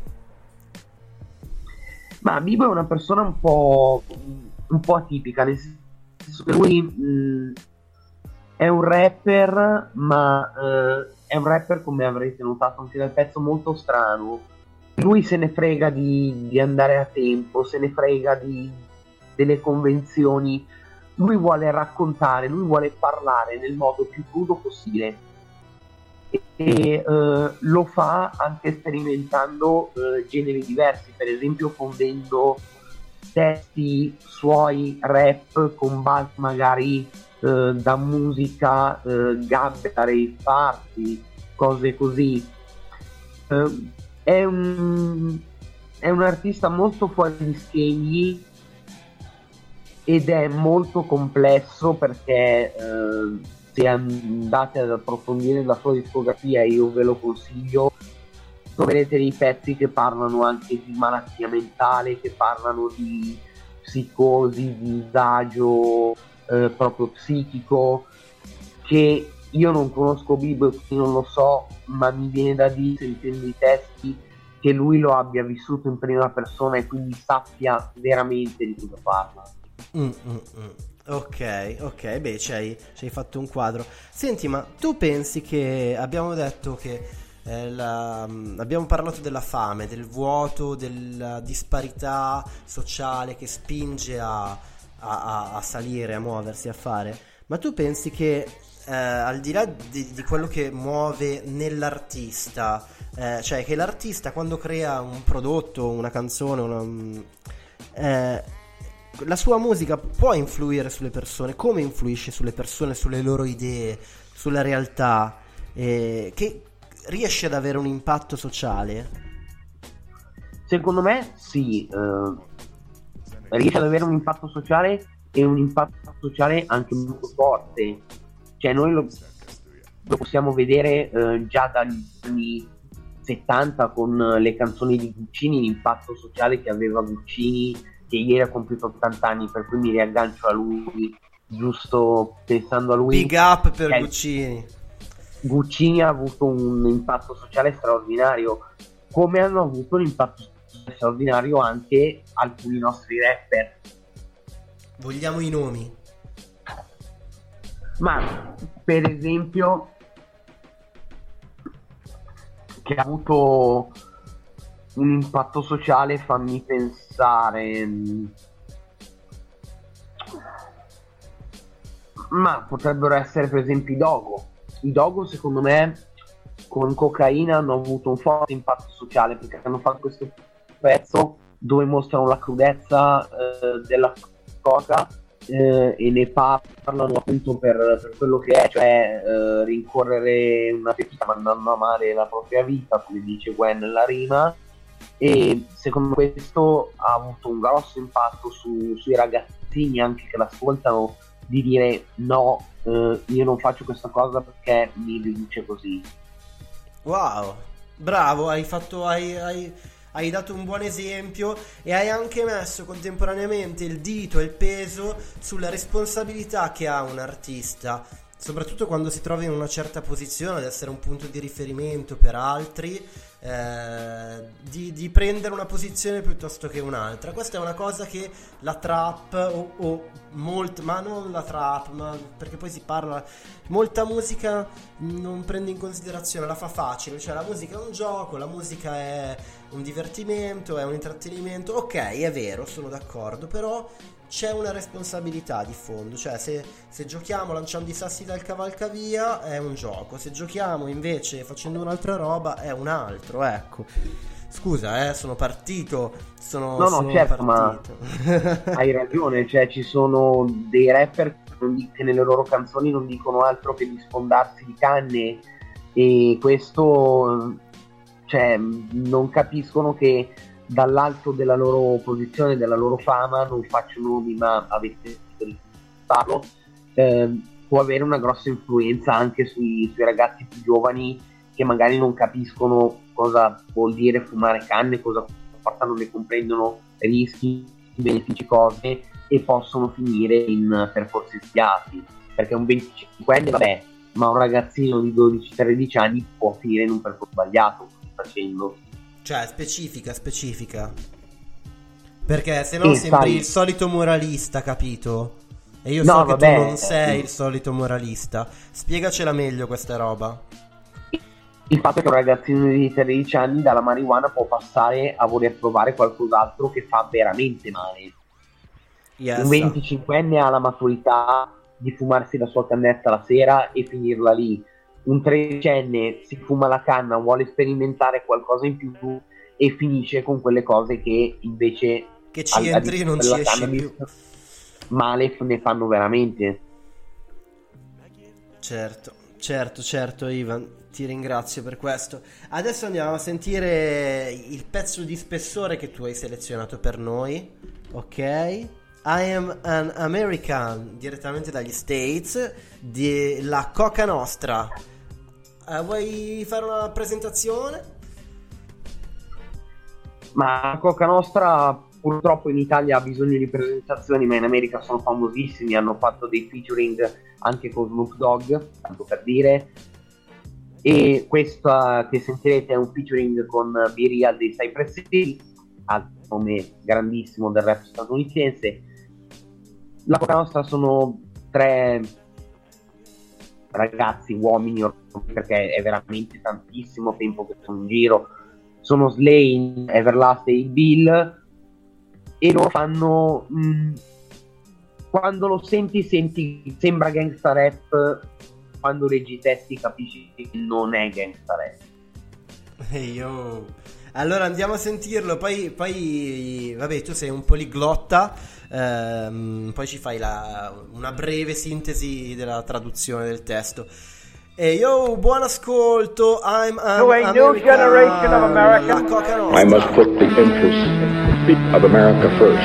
Ma Bibo è una persona un po' atipica, nel senso che lui è un rapper, ma è un rapper, come avrete notato anche dal pezzo, molto strano, lui se ne frega di andare a tempo, se ne frega delle convenzioni, lui vuole raccontare, lui vuole parlare nel modo più crudo possibile e lo fa anche sperimentando generi diversi, per esempio fondendo testi suoi rap con base magari da musica gabber, rave party, cose così. È un artista molto fuori di schegli ed è molto complesso perché se andate ad approfondire la sua discografia, io ve lo consiglio, troverete dei pezzi che parlano anche di malattia mentale, che parlano di psicosi, di disagio proprio psichico, che io non conosco Bibio, non lo so, ma mi viene da dire, sentendo i testi, che lui lo abbia vissuto in prima persona e quindi sappia veramente di cosa parla. Ok, beh, ci hai fatto un quadro. Senti, ma tu pensi che abbiamo detto che abbiamo parlato della fame, del vuoto, della disparità sociale che spinge a salire, a muoversi, a fare, ma tu pensi che al di là di quello che muove nell'artista, cioè che l'artista quando crea un prodotto, una canzone, la sua musica può influire sulle persone, come influisce sulle persone, sulle loro idee, sulla realtà, che riesce ad avere un impatto sociale? Secondo me sì, riesce ad avere un impatto sociale e un impatto sociale anche molto forte. Cioè noi lo possiamo vedere già dagli anni 70 con le canzoni di Guccini, l'impatto sociale che aveva Guccini, che ieri ha compiuto 80 anni, per cui mi riaggancio a lui, giusto pensando a lui. Big up per Guccini. Guccini ha avuto un impatto sociale straordinario, come hanno avuto un impatto straordinario anche alcuni nostri rapper. Vogliamo i nomi? Ma per esempio, che ha avuto un impatto sociale, fammi pensare, ma potrebbero essere per esempio i Dogo secondo me con Cocaina hanno avuto un forte impatto sociale, perché hanno fatto questo pezzo dove mostrano la crudezza della coca e ne parlano appunto per quello che è, cioè rincorrere una pepita mandando a male la propria vita, come dice Gwen nella rima, e secondo me questo ha avuto un grosso impatto sui ragazzini anche che l'ascoltano, di dire no, io non faccio questa cosa perché mi riduce così. Wow, bravo, hai dato un buon esempio e hai anche messo contemporaneamente il dito e il peso sulla responsabilità che ha un artista, soprattutto quando si trova in una certa posizione, ad essere un punto di riferimento per altri, di prendere una posizione piuttosto che un'altra. Questa è una cosa che la trap ma non la trap, ma perché poi si parla, molta musica non prende in considerazione, la fa facile, cioè la musica è un gioco, la musica è un divertimento, è un intrattenimento, ok, è vero, sono d'accordo, però c'è una responsabilità di fondo, cioè se giochiamo lanciando i sassi dal cavalcavia è un gioco, se giochiamo invece facendo un'altra roba è un altro, ecco. Scusa, sono partito, sono certo, partito. Ma hai ragione, cioè ci sono dei rapper che nelle loro canzoni non dicono altro che di sfondarsi di canne, e questo, cioè, non capiscono che dall'alto della loro posizione, della loro fama, non faccio nomi ma avete parlo, può avere una grossa influenza anche sui ragazzi più giovani che magari non capiscono cosa vuol dire fumare canne, cosa portano, ne comprendono rischi, benefici, cose, e possono finire in percorsi sviati, perché un 25enne vabbè, ma un ragazzino di 12-13 anni può finire in un percorso sbagliato facendo. Cioè, specifica. Perché se no sembri il solito moralista, capito? E io so che tu non sei il solito moralista. Spiegacela meglio questa roba. il fatto che un ragazzino di 13 anni dalla marijuana può passare a voler provare qualcos'altro che fa veramente male. Un 25enne ha la maturità di fumarsi la sua cannetta la sera e finirla lì. Un 13enne si fuma la canna, vuole sperimentare qualcosa in più e finisce con quelle cose che invece che ci entri e non ci esci più. Male ne fanno veramente. Certo Ivan, ti ringrazio per questo. Adesso andiamo a sentire il pezzo di spessore che tu hai selezionato per noi. Ok, I Am an American, direttamente dagli States, della Coca Nostra. Vuoi fare una presentazione? Ma Coca Nostra purtroppo in Italia ha bisogno di presentazioni, ma in America sono famosissimi, hanno fatto dei featuring anche con Snoop Dogg, tanto per dire, e questa che sentirete è un featuring con B-Real dei Cypress Hill, altro nome grandissimo del rap statunitense. La Coca Nostra sono 3 ragazzi, uomini, perché è veramente tantissimo tempo che sono in giro, sono Slane, Everlast e Bill, e loro fanno quando lo senti sembra gangsta rap, quando leggi i testi capisci che non è gangsta rap. Allora andiamo a sentirlo, poi vabbè, tu sei un poliglotta, poi ci fai una breve sintesi della traduzione del testo. Buon ascolto. I'm an new generation of Americans. I must put the interests of America first.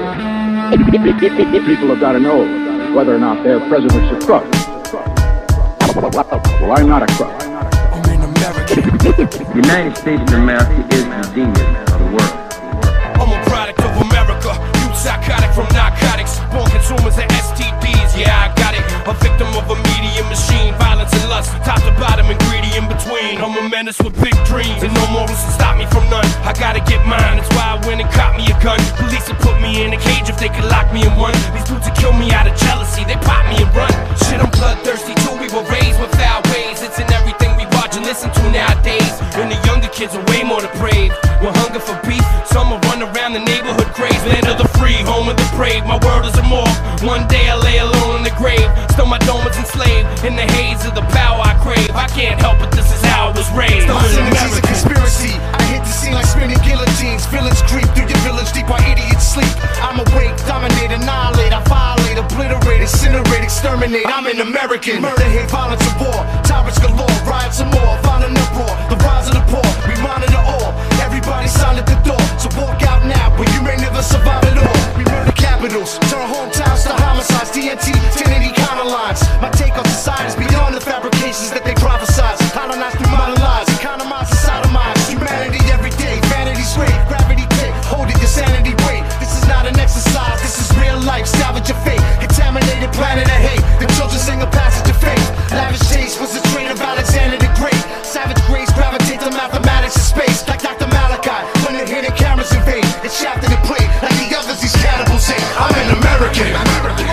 People have got to know whether or not their president's a crook. Well, I'm not a crook. I'm an American. The United States of America is the genius of the world. I'm a product of America. Youth psychotic from narcotics. Born consumers of STDs. Yeah, I got it. A victim of a media machine. Violence and lust. Top to bottom and greedy in between. I'm a menace with big dreams. And no morals to stop me from none. I gotta get mine. That's why I went and caught me a gun. Police would put me in a cage if they could lock me in one. These dudes would kill me out of jealousy. They pop me and run. Shit, I'm bloodthirsty too. We were raised with foul ways. It's in everything we watch and listen to nowadays. And the younger kids are way more depraved. With hunger for beef, some will run around the neighborhood crazed. Land of the free, home of the brave. My word is a morgue. One day I lay alone in the grave. Still my dome is enslaved. In the haze of the power I crave. I can't help it, this is how I was raised. My synergy's a conspiracy. I hit the scene like spinning guillotines. Villains creep through your village deep while idiots sleep. I'm awake, dominate, annihilate. I violate, obliterate, incinerate, exterminate. I'm an American. Murder, hate, violence, and war. Tyrants galore, riots and more. Violent uproar, the rise of the poor. We monitor all. Everybody silent the door. So walk out now, but you may never survive at all. We murder capitals, turn hometowns to homicides. TNT, 1080 counter lines. My take on society is beyond the fabrications that they prophesize. Colonized through modern lies, economize and sodomize. Humanity every day, vanity's great. Gravity pick, hold it, your sanity wait. This is not an exercise, this is real life. Salvage your fate, contaminated planet of hate. The children sing a passage of faith. Lavish taste was the train of Alexander the Great. Savage grace gravitate to mathematics of space. Like Dr. Malachi, when the hidden cameras invade. It's shafted and played, like the others these cannibals say. I'm an American. I'm an American.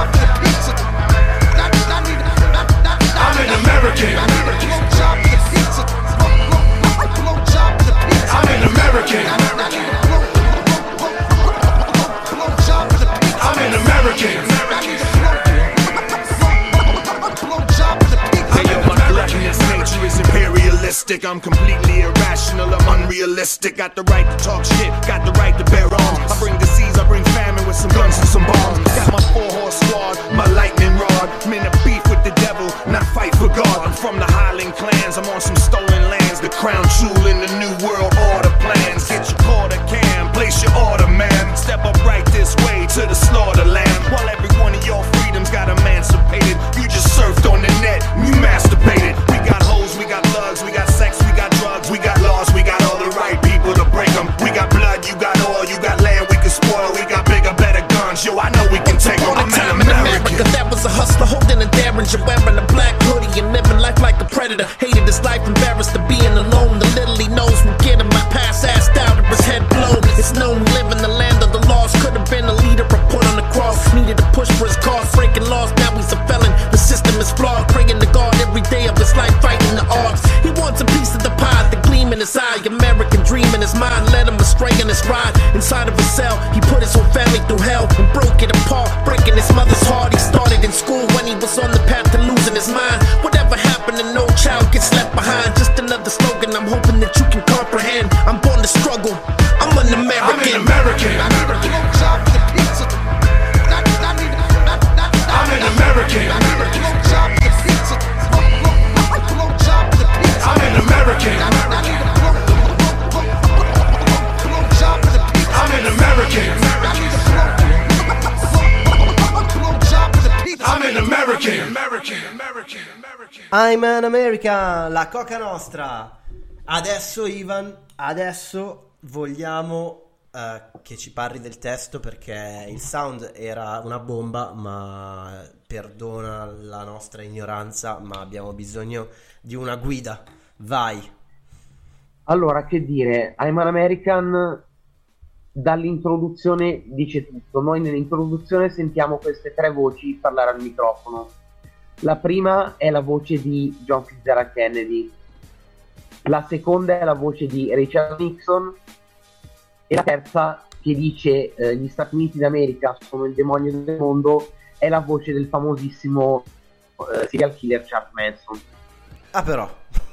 I'm an American. I'm an American. Is imperialistic, I'm completely irrational, I'm unrealistic. Got the right to talk shit, got the right to bear arms. I bring disease, I bring famine with some guns and some bombs. Got my 4-horse squad, my lightning rod. I'm in a beef with the devil, not fight for God. I'm from the Highland clans, I'm on some stolen lands. The crown jewel in the new world order plans. Get your quarter cam, place your order, man. Step up right this way to the slaughter land. While every one of your freedoms got emancipated, you just surfed on the net, you masturbated. We got hoes, we got thugs, we got sex, we got drugs, we got laws, we got all the right people to break them. We got blood, you got oil, you got land we can spoil, we got bigger, better guns, yo, I know we can take them. I'm an American. That was a hustler holding a Derringer, wearing a black hoodie and living life like a predator. Hated his life, embarrassed to being alone. The little he knows will get him. My past assed out of his head blown. It's known we live in the land of the lost. Could have been a leader, I put on the cross. Needed a push for his cause, breaking laws, now he's a felon. The system is flawed, praying to God every day of his life, fighting the odds. He wants a piece taking his ride inside of a cell. He put his whole family through hell and broke it apart, breaking his mother's heart. He started in school when he was on the path to losing his mind. Whatever happened to no child gets left behind. Just another slogan, I'm hoping that you can comprehend. I'm born to struggle, I'm an American. I'm an American. I'm an American. I'm an American. I'm an American. I'm an American. I'm an American, la Coca Nostra. Adesso Ivan, vogliamo che ci parli del testo, perché il sound era una bomba, ma perdona la nostra ignoranza, ma abbiamo bisogno di una guida. Vai. Allora, che dire, I'm an American dall'introduzione dice tutto. Noi nell'introduzione sentiamo queste tre voci parlare al microfono. La prima è la voce di John Fitzgerald Kennedy, la seconda è la voce di Richard Nixon e la terza, che dice gli Stati Uniti d'America sono il demonio del mondo, è la voce del famosissimo serial killer Charles Manson. Ah, però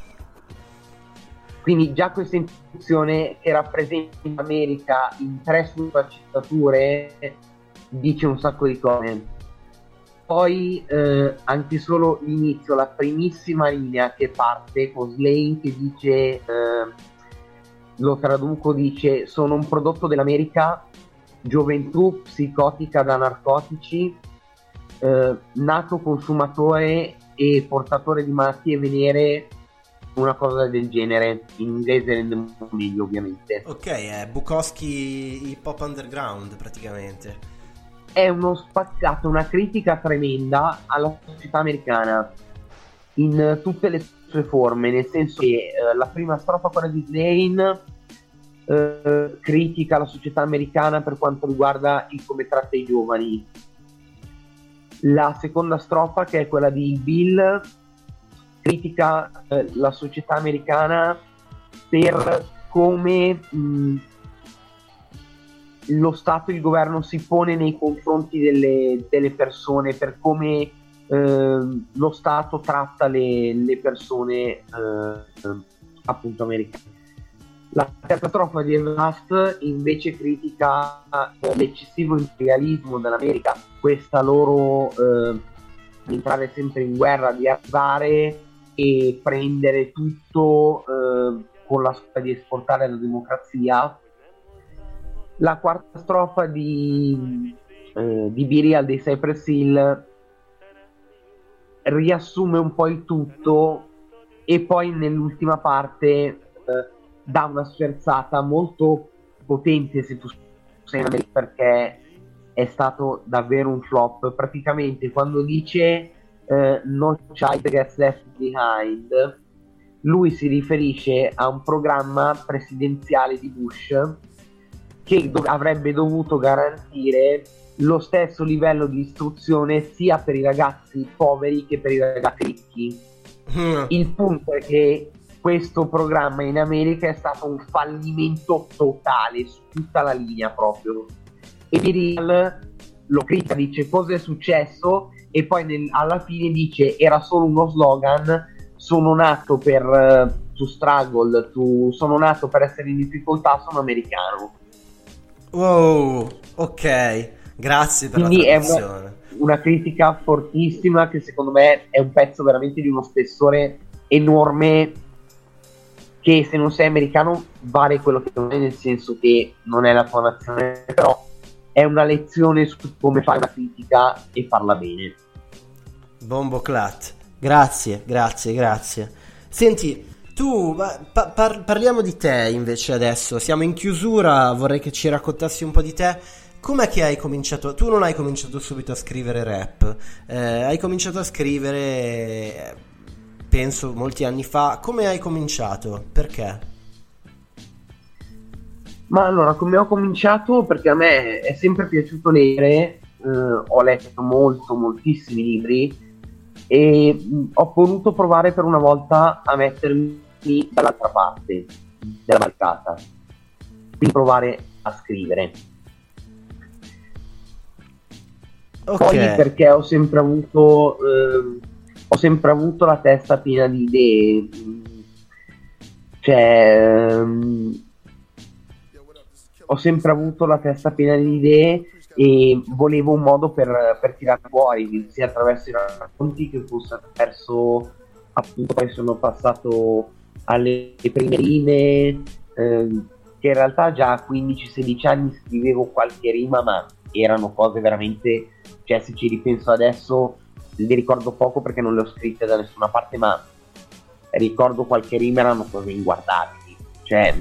quindi già questa introduzione, che rappresenta l'America in tre sfaccettature, dice un sacco di cose. Poi anche solo l'inizio, la primissima linea che parte con Slane che dice, lo traduco, dice: sono un prodotto dell'America, gioventù psicotica da narcotici, nato consumatore e portatore di malattie venere, una cosa del genere. In inglese rende molto meglio, ovviamente. Ok, è Bukowski hip hop underground praticamente. È uno spaccato, una critica tremenda alla società americana in tutte le sue forme, nel senso che la prima strofa, quella di Slane, critica la società americana per quanto riguarda il come tratta i giovani. La seconda strofa, che è quella di Bill, critica la società americana per come lo Stato e il governo si pone nei confronti delle persone, per come lo Stato tratta le persone appunto americane. La terza strofa di Everlast invece critica l'eccessivo imperialismo dell'America, questa loro di entrare sempre in guerra, di arrivare e prendere tutto con la scusa di esportare la democrazia. La quarta strofa di Birial dei Cypress Hill riassume un po' il tutto, e poi nell'ultima parte dà una sferzata molto potente, se tu sei in America, perché è stato davvero un flop. Praticamente quando dice no child gets left behind, lui si riferisce a un programma presidenziale di Bush che avrebbe dovuto garantire lo stesso livello di istruzione sia per i ragazzi poveri che per i ragazzi ricchi. Il punto è che questo programma in America è stato un fallimento totale su tutta la linea proprio, e Real lo critica, dice cosa è successo, e poi alla fine dice era solo uno slogan, sono nato per to struggle, sono nato per essere in difficoltà, sono americano. Wow, ok, grazie per quindi la traduzione. È una critica fortissima, che secondo me è un pezzo veramente di uno spessore enorme, che se non sei americano vale quello che non è, nel senso che non è la tua nazione, però è una lezione su come fare una critica e farla bene. Bomboclat, grazie. Senti, tu parliamo di te invece adesso, siamo in chiusura, vorrei che ci raccontassi un po' di te. Com'è che hai cominciato? Tu non hai cominciato subito a scrivere rap, hai cominciato a scrivere, penso molti anni fa. Come hai cominciato? Perché? Ma allora, come ho cominciato? Perché a me è sempre piaciuto leggere, ho letto moltissimi libri, e ho voluto provare per una volta a mettermi dall'altra parte della barricata. provare a scrivere. Okay. Poi perché ho sempre avuto la testa piena di idee, cioè ho sempre avuto la testa piena di idee e volevo un modo per tirare fuori, sia attraverso i racconti che fosse attraverso, appunto, poi sono passato alle prime rime, che in realtà già a 15-16 anni scrivevo qualche rima, ma erano cose veramente, cioè se ci ripenso adesso li ricordo poco perché non le ho scritte da nessuna parte, ma ricordo qualche rima, erano cose inguardabili, cioè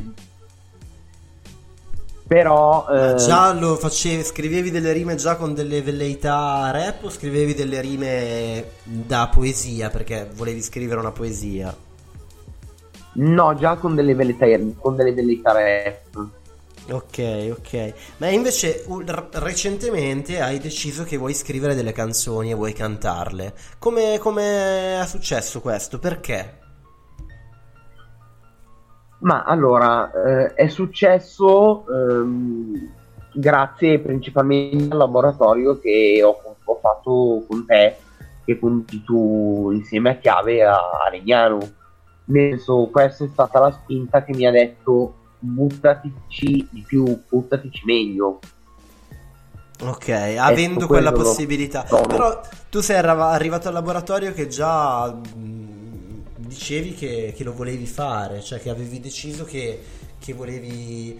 però già lo facevi, scrivevi delle rime già con delle velleità rap o scrivevi delle rime da poesia perché volevi scrivere una poesia? No, già con delle velleità rap. Ok. Ma invece recentemente hai deciso che vuoi scrivere delle canzoni e vuoi cantarle. Come è successo questo? Perché? Ma allora, è successo grazie principalmente al laboratorio che ho fatto con te, che conti tu insieme a Chiave a Legnano. Nel senso, questa è stata la spinta che mi ha detto buttatici di più, buttatici meglio. Ok, avendo quella possibilità. Però tu sei arrivato al laboratorio che già dicevi che lo volevi fare, cioè che avevi deciso che volevi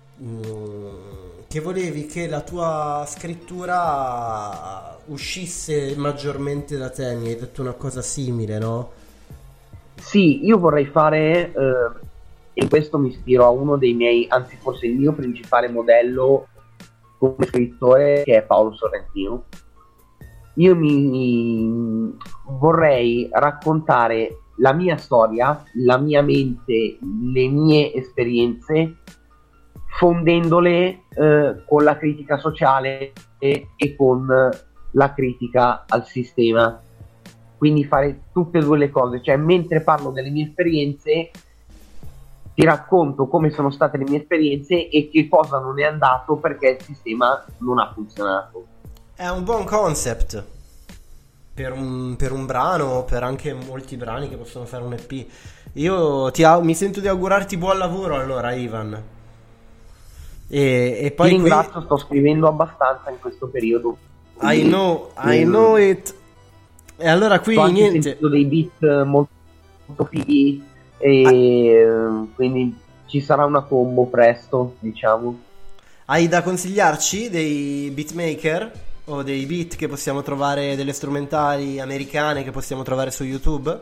che la tua scrittura uscisse maggiormente da te. Mi hai detto una cosa simile, no? Sì, io vorrei fare, e questo mi ispiro a uno dei miei, anzi forse il mio principale modello come scrittore, che è Paolo Sorrentino. Io mi vorrei raccontare la mia storia, la mia mente, le mie esperienze, fondendole con la critica sociale e con la critica al sistema. Quindi fare tutte e due le cose, cioè mentre parlo delle mie esperienze ti racconto come sono state le mie esperienze e che cosa non è andato perché il sistema non ha funzionato. È un buon concept per un brano, per anche molti brani che possono fare un EP. Io mi sento di augurarti buon lavoro allora, Ivan. E poi ti ringrazio, sto scrivendo abbastanza in questo periodo. I know it. E allora qui niente, dei beat molto fighi e quindi ci sarà una combo presto, diciamo. Hai da consigliarci dei beatmaker o dei beat che possiamo trovare, delle strumentali americane che possiamo trovare su YouTube?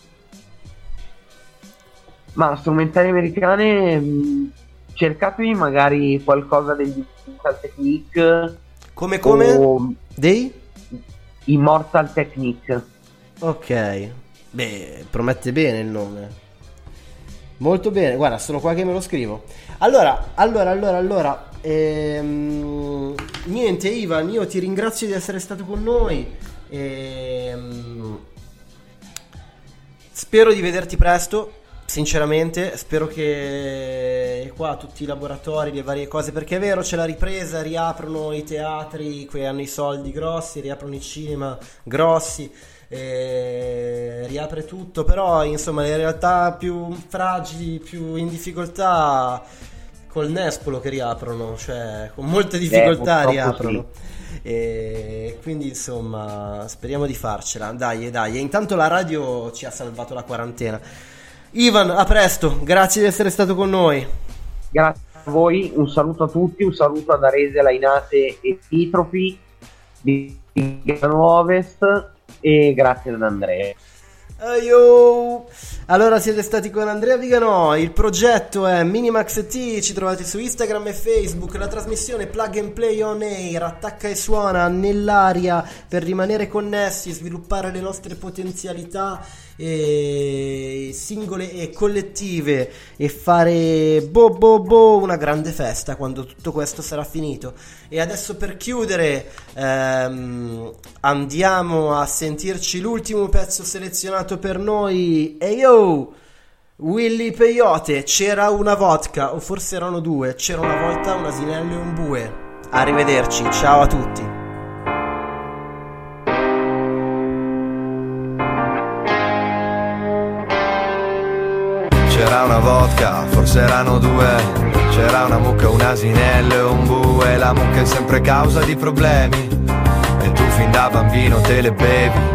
Ma strumentali americane, cercatevi magari qualcosa degli Immortal Technique. Come? Dei? Immortal Technique. Ok, beh, promette bene il nome. Molto bene, guarda, sono qua che me lo scrivo. Allora, niente Ivan, io ti ringrazio di essere stato con noi. Spero di vederti presto, sinceramente. Spero che qua tutti i laboratori, le varie cose, perché è vero, c'è la ripresa, riaprono i teatri che hanno i soldi grossi, riaprono i cinema grossi, riapre tutto, però insomma le realtà più fragili, più in difficoltà, col nespolo che riaprono, cioè con molte difficoltà riaprono. Sì. E quindi insomma speriamo di farcela, dai. E intanto la radio ci ha salvato la quarantena. Ivan, a presto, grazie di essere stato con noi. Grazie a voi, un saluto a tutti, un saluto ad Arese, Lainate e Pitrofi di Vigano Ovest e grazie ad Andrea. Allora siete stati con Andrea Vigano, il progetto è Minimax T, ci trovate su Instagram e Facebook, la trasmissione Plug and Play on Air attacca e suona nell'aria per rimanere connessi, sviluppare le nostre potenzialità singole e collettive e fare una grande festa quando tutto questo sarà finito. E adesso per chiudere andiamo a sentirci l'ultimo pezzo selezionato per noi. Willy Peyote, c'era una vodka, o forse erano due, c'era una volta un asinello e un bue. Arrivederci, ciao a tutti. C'era una vodka, forse erano due, c'era una mucca, un asinello e un bue. La mucca è sempre causa di problemi e tu fin da bambino te le bevi.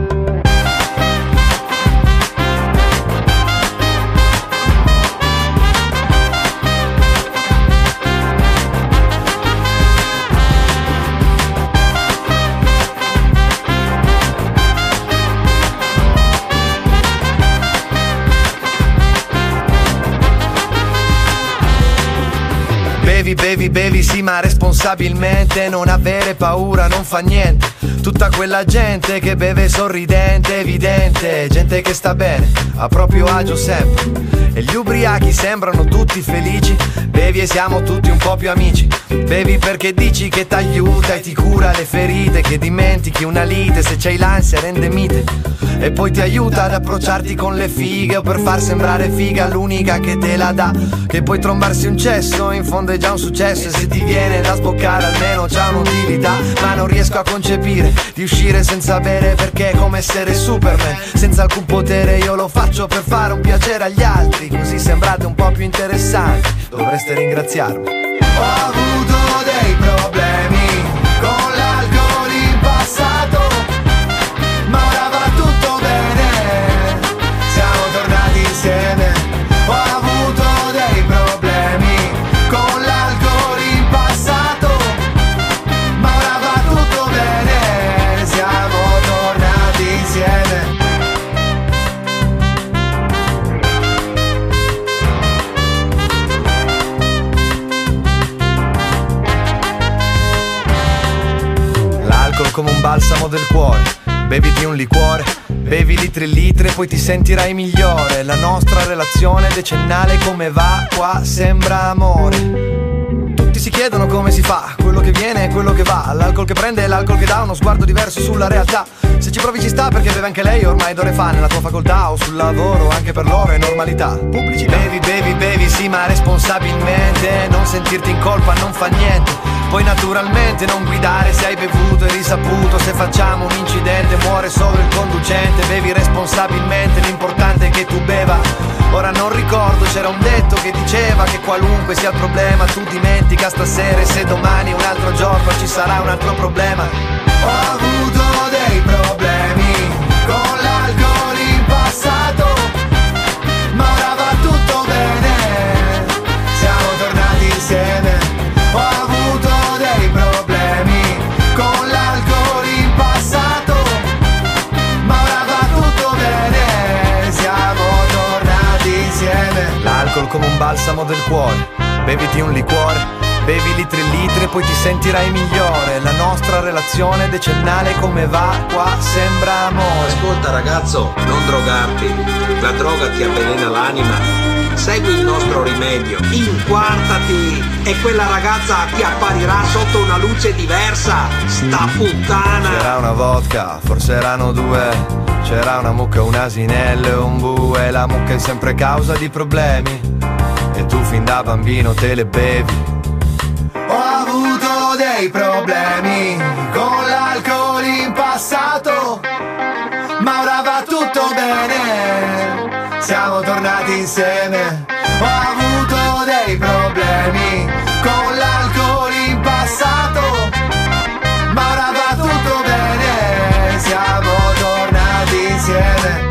Bevi sì ma responsabilmente, non avere paura, non fa niente. Tutta quella gente che beve sorridente, evidente, gente che sta bene, a proprio agio sempre. E gli ubriachi sembrano tutti felici, bevi e siamo tutti un po' più amici. Bevi perché dici che t'aiuta e ti cura le ferite, che dimentichi una lite se c'hai l'ansia rende mite. E poi ti aiuta ad approcciarti con le fighe, o per far sembrare figa l'unica che te la dà. Che puoi trombarsi un cesso, in fondo è già un successo. E se ti viene da sboccare almeno c'ha un'utilità. Ma non riesco a concepire di uscire senza bere, perché è come essere Superman senza alcun potere. Io lo faccio per fare un piacere agli altri, così sembrate un po' più interessanti. Dovreste ringraziarmi. Ho avuto dei problemi con l'alcol in passato, ma ora va tutto bene, siamo tornati insieme. Ho avuto dei problemi con l'alcol in passato, ma ora va tutto bene, siamo tornati insieme. L'alcol come un balsamo del cuore, beviti un liquore, bevi litri e litri e poi ti sentirai migliore. La nostra relazione decennale come va? Qua sembra amore. Tutti si chiedono come si fa, quello che viene è quello che va. L'alcol che prende è l'alcol che dà uno sguardo diverso sulla realtà. Se ci provi ci sta perché beve anche lei ormai d'ore fa, nella tua facoltà o sul lavoro, anche per loro è normalità. Pubblicità. Bevi sì ma responsabilmente, non sentirti in colpa non fa niente. Poi naturalmente non guidare se hai bevuto e risaputo, se facciamo un incidente muore solo il conducente. Bevi responsabilmente, l'importante è che tu beva. Ora non ricordo, c'era un detto che diceva che qualunque sia il problema tu dimentica stasera, e se domani è un altro giorno ci sarà un altro problema. Ho avuto dei problemi con l'alcol in passato, ma ora va tutto bene, siamo tornati insieme. Ho avuto dei problemi con l'alcol in passato, ma ora va tutto bene, siamo tornati insieme. L'alcol come un balsamo del cuore, beviti un liquore, bevi litri e litri e poi ti sentirai migliore. La nostra relazione decennale come va? Qua sembra amore. Ascolta ragazzo, non drogarti, la droga ti avvelena l'anima. Segui il nostro rimedio, inquartati e quella ragazza ti apparirà sotto una luce diversa, sta puttana. C'era una vodka, forse erano due, c'era una mucca, un asinello e un bue. La mucca è sempre causa di problemi e tu fin da bambino te le bevi. Ho avuto dei problemi con l'alcol in passato, ma ora va tutto bene, siamo tornati insieme. Ho avuto dei problemi con l'alcol in passato, ma ora va tutto bene, siamo tornati insieme.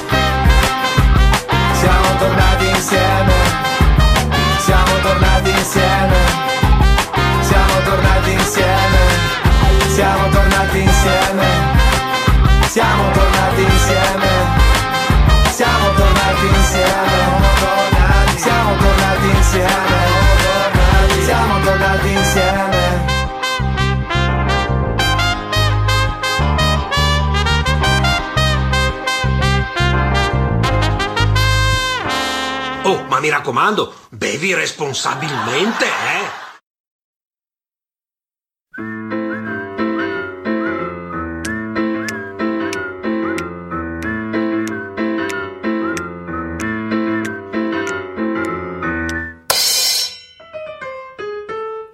Siamo tornati insieme, siamo tornati insieme, siamo tornati insieme, siamo tornati insieme, siamo tornati insieme, siamo tornati insieme, siamo tornati insieme, siamo tornati insieme. Oh, ma mi raccomando, bevi responsabilmente,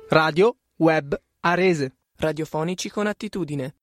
Radio Web Arese. Radiofonici con attitudine.